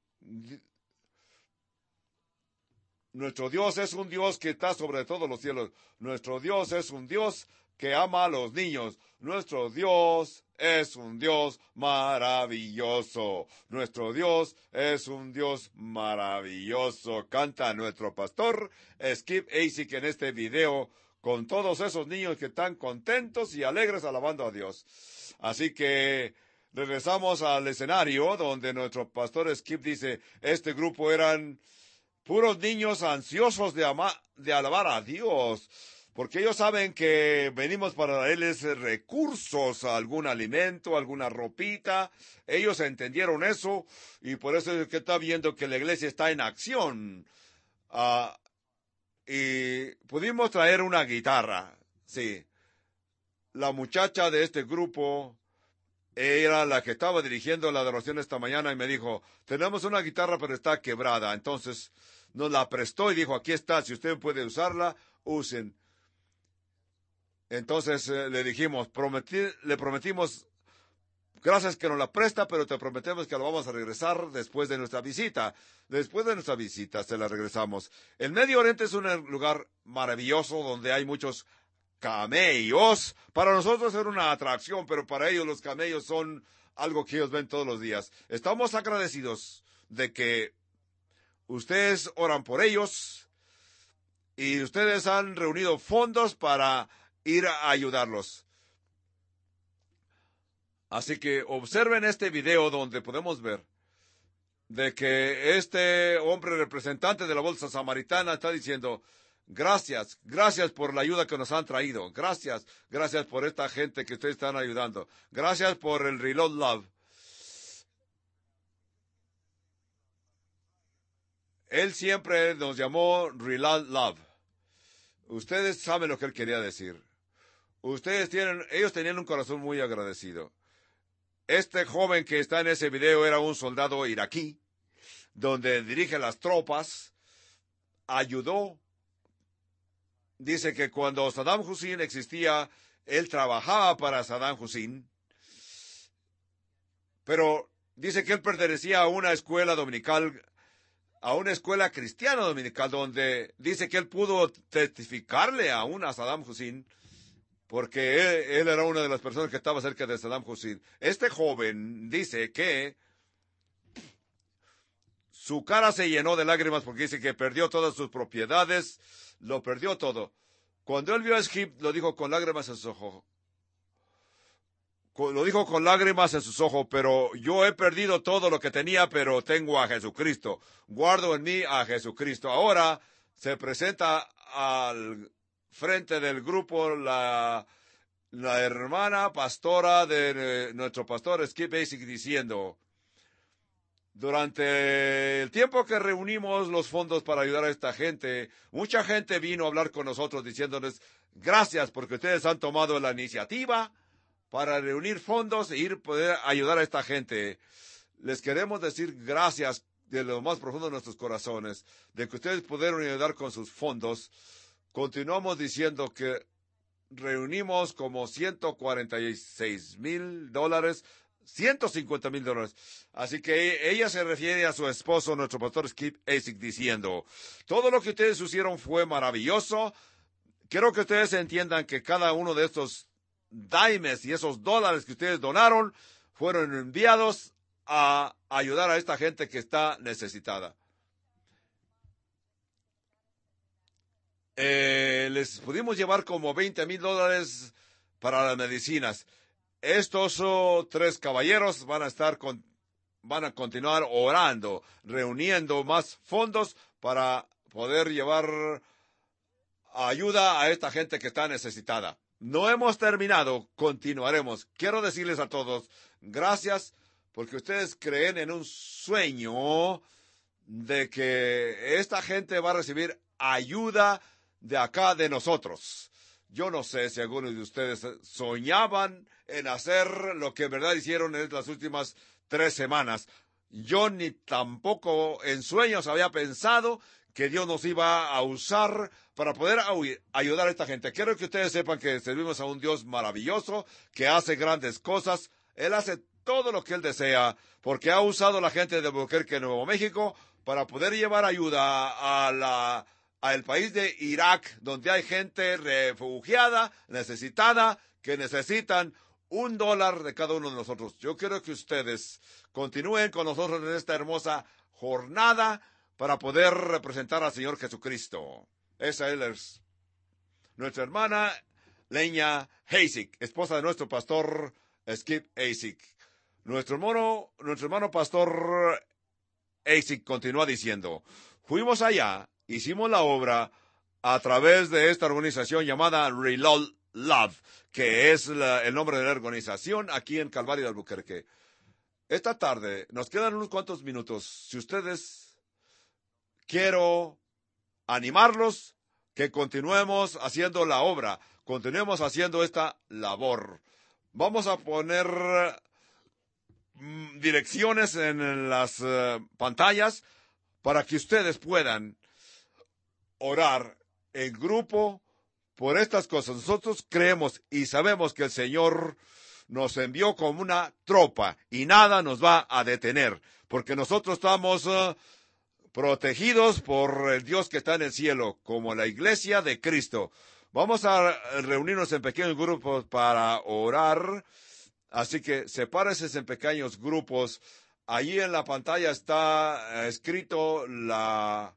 [SPEAKER 1] Nuestro Dios es un Dios que está sobre todos los cielos. Nuestro Dios es un Dios que ama a los niños. Nuestro Dios es un Dios maravilloso. Nuestro Dios es un Dios maravilloso. Canta nuestro pastor Skip Asik en este video con todos esos niños que están contentos y alegres alabando a Dios. Así que regresamos al escenario donde nuestro pastor Skip dice, este grupo eran puros niños ansiosos de, ama de alabar a Dios, porque ellos saben que venimos para darles recursos, algún alimento, alguna ropita. Ellos entendieron eso y por eso es que está viendo que la iglesia está en acción. Uh, y pudimos traer una guitarra, sí. La muchacha de este grupo era la que estaba dirigiendo la adoración esta mañana y me dijo, tenemos una guitarra pero está quebrada. Entonces nos la prestó y dijo, aquí está, si usted puede usarla, usen. Entonces eh, le dijimos, prometí, le prometimos, gracias que nos la presta, pero te prometemos que la vamos a regresar después de nuestra visita. Después de nuestra visita se la regresamos. El Medio Oriente es un lugar maravilloso donde hay muchos camellos. Para nosotros era una atracción, pero para ellos los camellos son algo que ellos ven todos los días. Estamos agradecidos de que ustedes oran por ellos y ustedes han reunido fondos para ir a ayudarlos. Así que observen este video donde podemos ver de que este hombre representante de la bolsa samaritana está diciendo, gracias, gracias por la ayuda que nos han traído. Gracias, gracias por esta gente que ustedes están ayudando. Gracias por el Reload Love. Él siempre nos llamó Reload Love. Ustedes saben lo que él quería decir. Ustedes tienen, ellos tenían un corazón muy agradecido. Este joven que está en ese video era un soldado iraquí, donde dirige las tropas, ayudó. Dice que cuando Saddam Hussein existía, él trabajaba para Saddam Hussein, pero dice que él pertenecía a una escuela dominical, a una escuela cristiana dominical, donde dice que él pudo testificarle aún a Saddam Hussein, porque él, él era una de las personas que estaba cerca de Saddam Hussein. Este joven dice que su cara se llenó de lágrimas porque dice que perdió todas sus propiedades, lo perdió todo. Cuando él vio a Skip, lo dijo con lágrimas en sus ojos. Lo dijo con lágrimas en sus ojos, pero yo he perdido todo lo que tenía, pero tengo a Jesucristo. Guardo en mí a Jesucristo. Ahora se presenta al frente del grupo la, la hermana pastora de eh, nuestro pastor Skip Basic diciendo: durante el tiempo que reunimos los fondos para ayudar a esta gente, mucha gente vino a hablar con nosotros diciéndoles gracias porque ustedes han tomado la iniciativa para reunir fondos e ir poder ayudar a esta gente. Les queremos decir gracias de lo más profundo de nuestros corazones, de que ustedes pudieron ayudar con sus fondos. Continuamos diciendo que reunimos como ciento cuarenta y seis mil dólares, ciento cincuenta mil dólares. Así que ella se refiere a su esposo, nuestro pastor Skip Basic, diciendo: todo lo que ustedes hicieron fue maravilloso. Quiero que ustedes entiendan que cada uno de estos dimes y esos dólares que ustedes donaron fueron enviados a ayudar a esta gente que está necesitada. Eh, les pudimos llevar como veinte mil dólares para las medicinas. Estos oh, tres caballeros van a estar con, van a continuar orando, reuniendo más fondos para poder llevar ayuda a esta gente que está necesitada. No hemos terminado, continuaremos. Quiero decirles a todos, gracias porque ustedes creen en un sueño de que esta gente va a recibir ayuda de acá de nosotros. Yo no sé si algunos de ustedes soñaban en hacer lo que en verdad hicieron en las últimas tres semanas. Yo ni tampoco en sueños había pensado que Dios nos iba a usar para poder ayudar a esta gente. Quiero que ustedes sepan que servimos a un Dios maravilloso, que hace grandes cosas. Él hace todo lo que Él desea, porque ha usado a la gente de Albuquerque, Nuevo México, para poder llevar ayuda a la, al país de Irak, donde hay gente refugiada, necesitada, que necesitan un dólar de cada uno de nosotros. Yo quiero que ustedes continúen con nosotros en esta hermosa jornada para poder representar al Señor Jesucristo. Esa es nuestra hermana Leña Basic, esposa de nuestro pastor Skip Basic. Nuestro hermano, nuestro hermano pastor Basic continúa diciendo: fuimos allá, hicimos la obra a través de esta organización llamada Reload Love, que es la, el nombre de la organización aquí en Calvario de Albuquerque. Esta tarde nos quedan unos cuantos minutos. Si ustedes quiero animarlos que continuemos haciendo la obra, continuemos haciendo esta labor. Vamos a poner mm, direcciones en las uh, pantallas para que ustedes puedan orar en grupo por estas cosas. Nosotros creemos y sabemos que el Señor nos envió como una tropa y nada nos va a detener, porque nosotros estamos uh, protegidos por el Dios que está en el cielo, como la iglesia de Cristo. Vamos a reunirnos en pequeños grupos para orar, así que sepárense en pequeños grupos. Allí en la pantalla está escrito la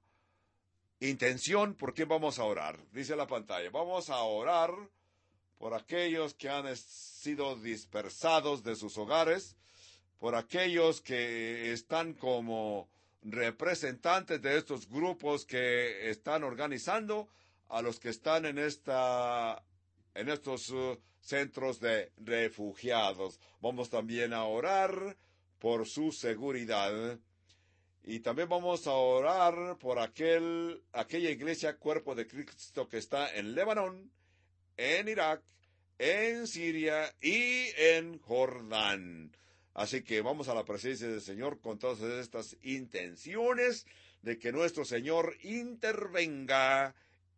[SPEAKER 1] intención por quién vamos a orar. Dice la pantalla: vamos a orar por aquellos que han sido dispersados de sus hogares, por aquellos que están como representantes de estos grupos que están organizando, a los que están en esta en estos uh, centros de refugiados. Vamos también a orar por su seguridad. Y también vamos a orar por aquel, aquella iglesia Cuerpo de Cristo que está en Lebanon, en Irak, en Siria y en Jordán. Así que vamos a la presencia del Señor con todas estas intenciones de que nuestro Señor intervenga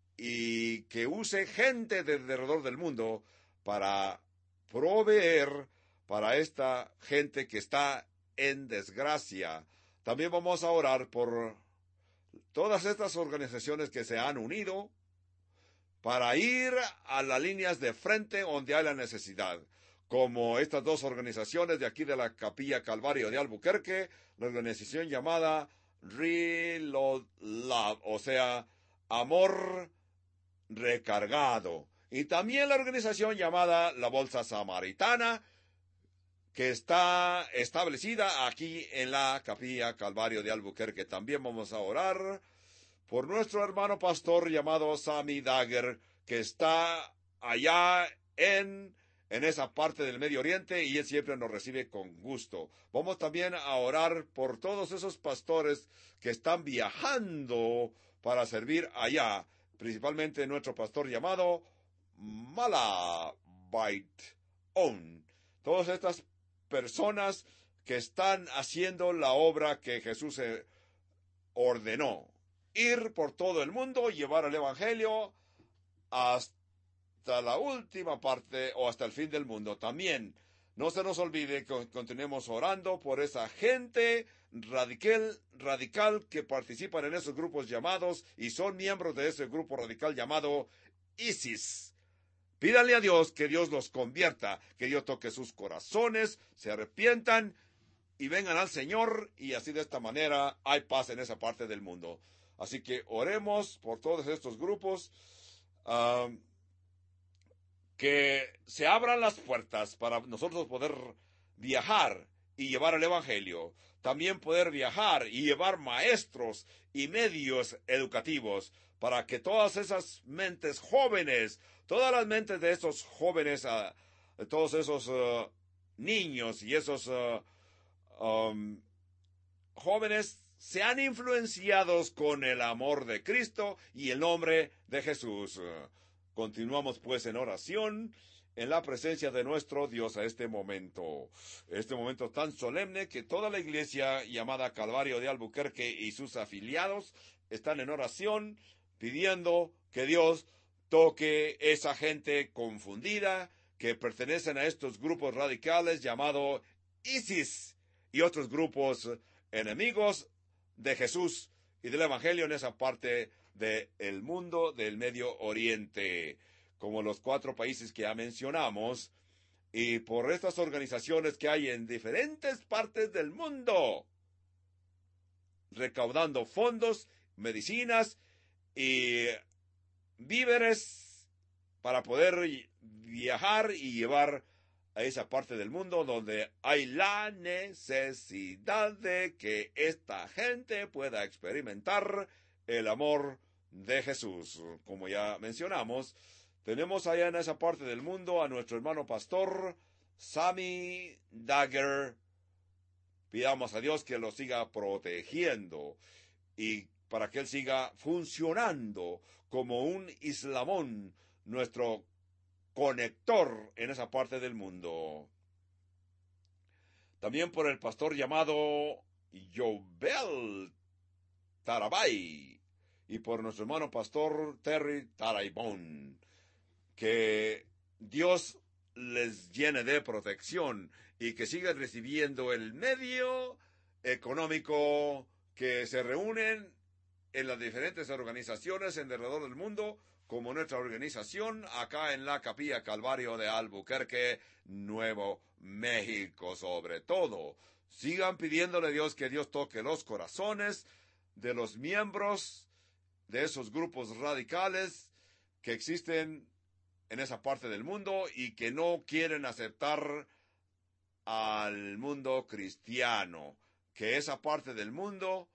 [SPEAKER 1] y que use gente de alrededor del mundo para proveer para esta gente que está en desgracia. También vamos a orar por todas estas organizaciones que se han unido para ir a las líneas de frente donde hay la necesidad, como estas dos organizaciones de aquí de la Capilla Calvario de Albuquerque, la organización llamada Reload Love, o sea, Amor Recargado, y también la organización llamada la Bolsa Samaritana, que está establecida aquí en la Capilla Calvario de Albuquerque. También vamos a orar por nuestro hermano pastor llamado Sammy Daguerre, que está allá en, en esa parte del Medio Oriente, y él siempre nos recibe con gusto. Vamos también a orar por todos esos pastores que están viajando para servir allá, principalmente nuestro pastor llamado Malabait On. Todas estas personas que están haciendo la obra que Jesús ordenó: ir por todo el mundo, llevar el evangelio hasta la última parte o hasta el fin del mundo. También no se nos olvide que continuemos orando por esa gente radical, radical que participan en esos grupos llamados y son miembros de ese grupo radical llamado ISIS. Pídanle a Dios que Dios los convierta, que Dios toque sus corazones, se arrepientan y vengan al Señor, y así de esta manera hay paz en esa parte del mundo. Así que oremos por todos estos grupos, uh, que se abran las puertas para nosotros poder viajar y llevar el evangelio. También poder viajar y llevar maestros y medios educativos para que todas esas mentes jóvenes, todas las mentes de esos jóvenes, uh, de todos esos uh, niños y esos uh, um, jóvenes sean influenciados con el amor de Cristo y el nombre de Jesús. Continuamos pues en oración, en la presencia de nuestro Dios a este momento. Este momento tan solemne que toda la iglesia llamada Calvario de Albuquerque y sus afiliados están en oración, pidiendo que Dios toque esa gente confundida que pertenecen a estos grupos radicales llamados ISIS y otros grupos enemigos de Jesús y del evangelio en esa parte del mundo del Medio Oriente, como los cuatro países que ya mencionamos, y por estas organizaciones que hay en diferentes partes del mundo, recaudando fondos, medicinas y víveres para poder viajar y llevar a esa parte del mundo donde hay la necesidad de que esta gente pueda experimentar el amor de Jesús. Como ya mencionamos, tenemos allá en esa parte del mundo a nuestro hermano pastor Sammy Daguerre. Pidamos a Dios que lo siga protegiendo y para que él siga funcionando como un islamón, nuestro conector en esa parte del mundo. También por el pastor llamado Jovel Tarabay y por nuestro hermano pastor Terry Taraybón. Que Dios les llene de protección y que sigan recibiendo el medio económico que se reúnen en las diferentes organizaciones en alrededor del mundo, como nuestra organización acá en la Capilla Calvario de Albuquerque, Nuevo México. Sobre todo, sigan pidiéndole a Dios que Dios toque los corazones de los miembros de esos grupos radicales que existen en esa parte del mundo y que no quieren aceptar al mundo cristiano. Que esa parte del mundo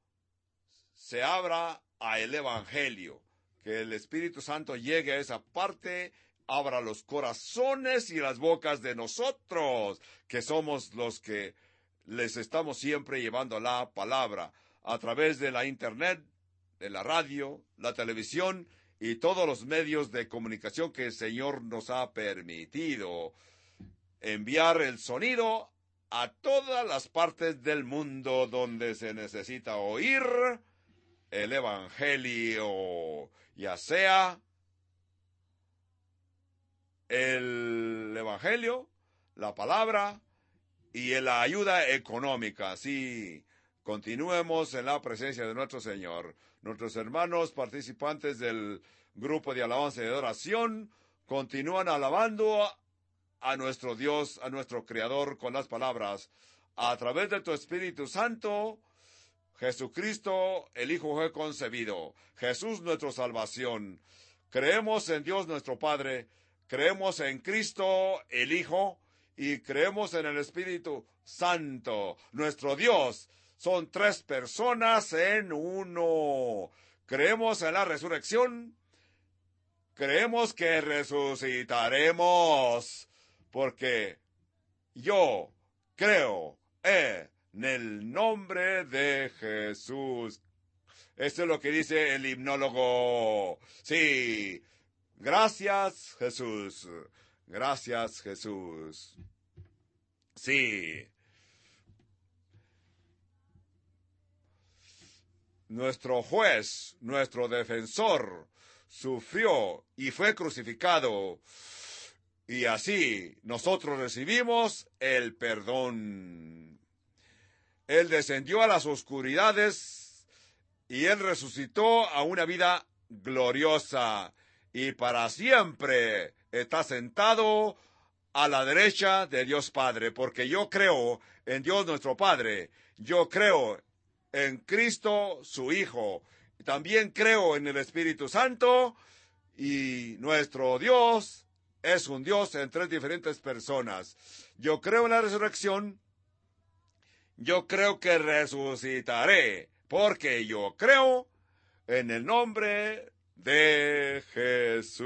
[SPEAKER 1] se abra al evangelio. Que el Espíritu Santo llegue a esa parte, abra los corazones y las bocas de nosotros, que somos los que les estamos siempre llevando la palabra a través de la internet, de la radio, la televisión y todos los medios de comunicación que el Señor nos ha permitido. Enviar el sonido a todas las partes del mundo donde se necesita oír el evangelio, ya sea el evangelio, la palabra y la ayuda económica. Sí, continuemos en la presencia de nuestro Señor. Nuestros hermanos participantes del grupo de alabanza y de oración continúan alabando a nuestro Dios, a nuestro Creador, con las palabras: a través de tu Espíritu Santo, Jesucristo, el Hijo fue concebido. Jesús, nuestra salvación. Creemos en Dios nuestro Padre, creemos en Cristo, el Hijo, y creemos en el Espíritu Santo, nuestro Dios. Son tres personas en uno. creemos en la resurrección, creemos que resucitaremos, porque yo creo en el nombre de Jesús. Esto es lo que dice el himnólogo. Sí, gracias Jesús, gracias Jesús. Sí. Nuestro juez, nuestro defensor, sufrió y fue crucificado. Y así nosotros recibimos el perdón. Él descendió a las oscuridades y Él resucitó a una vida gloriosa. Y para siempre está sentado a la derecha de Dios Padre. Porque yo creo en Dios nuestro Padre. Yo creo en Cristo su Hijo. También creo en el Espíritu Santo. Y nuestro Dios es un Dios en tres diferentes personas. Yo creo en la resurrección. Yo creo que resucitaré, porque yo creo en el nombre de Jesús.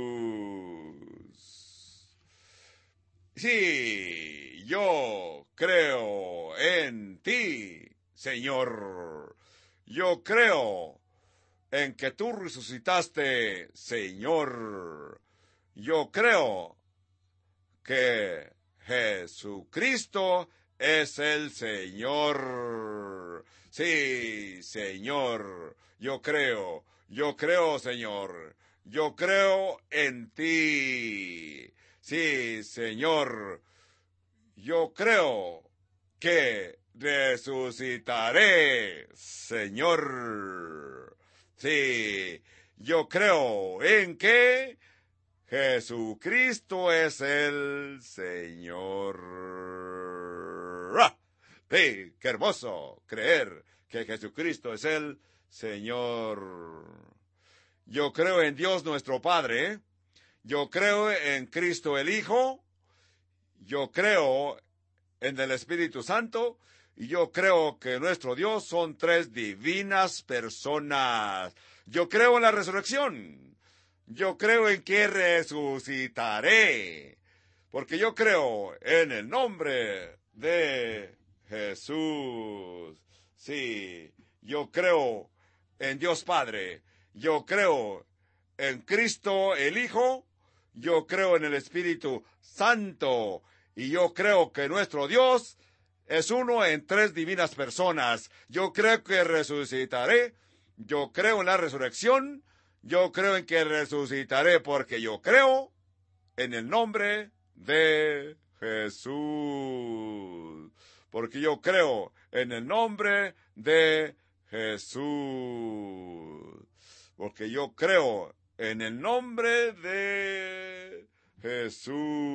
[SPEAKER 1] Sí, yo creo en ti, Señor. Yo creo en que tú resucitaste, Señor. Yo creo que Jesucristo es el Señor. Sí, Señor. Yo creo, yo creo, Señor. Yo creo en ti. Sí, Señor. Yo creo que resucitaré, Señor. Sí, yo creo en que Jesucristo es el Señor. ¡Ah! Sí, qué hermoso creer que Jesucristo es el Señor. Yo creo en Dios nuestro Padre. Yo creo en Cristo el Hijo. Yo creo en el Espíritu Santo. Y yo creo que nuestro Dios son tres divinas personas. Yo creo en la resurrección. Yo creo en que resucitaré. Porque yo creo en el nombre de Jesús. Sí, yo creo en Dios Padre. Yo creo en Cristo el Hijo. Yo creo en el Espíritu Santo. Y yo creo que nuestro Dios es uno en tres divinas personas. Yo creo que resucitaré. Yo creo en la resurrección. Yo creo en que resucitaré porque yo creo en el nombre de Jesús. Porque yo creo en el nombre de Jesús. Porque yo creo en el nombre de Jesús.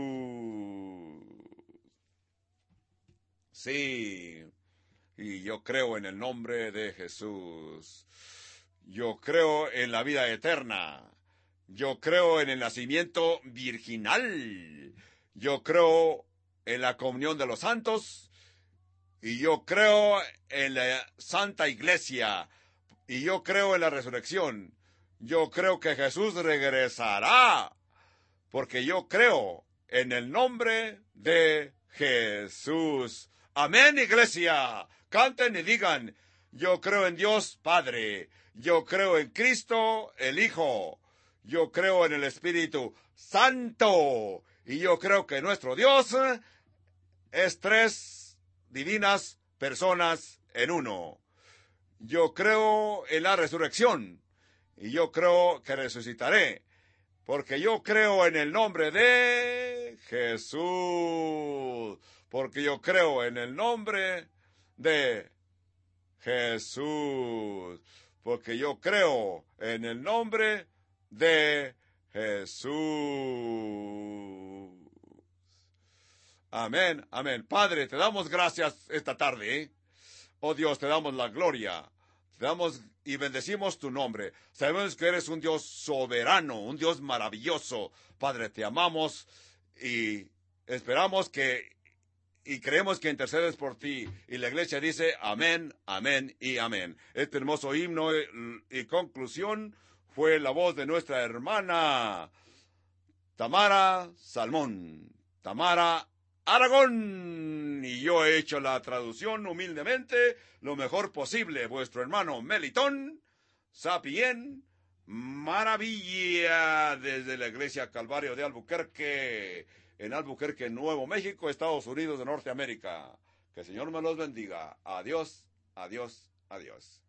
[SPEAKER 1] Sí, y yo creo en el nombre de Jesús. Yo creo en la vida eterna. Yo creo en el nacimiento virginal. Yo creo en la comunión de los santos. Y yo creo en la Santa Iglesia. Y yo creo en la resurrección. Yo creo que Jesús regresará. Porque yo creo en el nombre de Jesús. Amén, iglesia. Canten y digan, yo creo en Dios Padre. Yo creo en Cristo el Hijo. Yo creo en el Espíritu Santo. Y yo creo que nuestro Dios es tres divinas personas en uno. Yo creo en la resurrección. Y yo creo que resucitaré. Porque yo creo en el nombre de Jesús. Porque yo creo en el nombre de Jesús. Porque yo creo en el nombre de Jesús. Amén, amén. Padre, te damos gracias esta tarde. ¿eh? Oh Dios, te damos la gloria. Te damos y bendecimos tu nombre. Sabemos que eres un Dios soberano, un Dios maravilloso. Padre, te amamos y esperamos que y creemos que intercedes por ti. Y la iglesia dice amén, amén y amén. Este hermoso himno y conclusión fue la voz de nuestra hermana Tamara Salmón, Tamara Aragón. Y yo he hecho la traducción humildemente, lo mejor posible. Vuestro hermano Melitón Sapien Maravilla, desde la iglesia Calvario de Albuquerque, en Albuquerque, Nuevo México, Estados Unidos de Norteamérica. Que el Señor me los bendiga. Adiós, adiós, adiós.